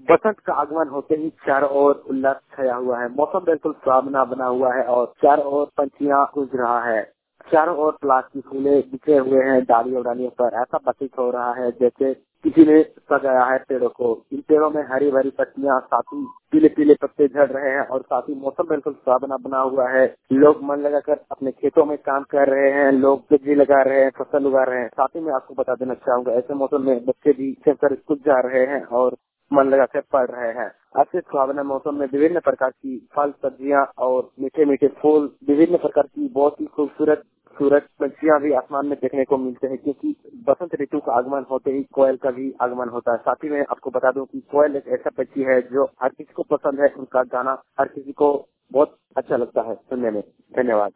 बसंत का आगमन होते ही चारों ओर उल्लास छाया हुआ है। मौसम बिल्कुल सुहावना बना हुआ है और चारों ओर पंछियां गूंज रहा है। चारों ओर प्लास्टिक फूले बिखरे हुए हैं डालियों डालियों पर। ऐसा प्रतीत हो रहा है जैसे किसी ने सजाया है पेड़ों को। इन पेड़ों में हरी भरी पत्तियां, साथ ही पीले पीले पत्ते झड़ रहे हैं और साथ ही मौसम बिल्कुल सुहावना बना हुआ है। लोग मन लगाकर अपने खेतों में काम कर रहे हैं, लोग सब्जी लगा रहे हैं, फसल उगा रहे हैं। साथ ही मैं आपको बता देना चाहूंगा, ऐसे मौसम में बच्चे भी स्कूल जा रहे हैं और मन लगाकर पढ़ रहे हैं। ऐसे सुहावना मौसम में विभिन्न प्रकार की फल, सब्जियां और मीठे मीठे फूल, विभिन्न प्रकार की बहुत ही खूबसूरत पंछियां भी आसमान में देखने को मिलते हैं, क्योंकि बसंत ऋतु का आगमन होते ही कोयल का भी आगमन होता है। साथ ही मैं आपको बता दूं कि कोयल एक ऐसा पक्षी है जो हर किसी को पसंद है। उनका गाना हर किसी को बहुत अच्छा लगता है सुनने में। धन्यवाद।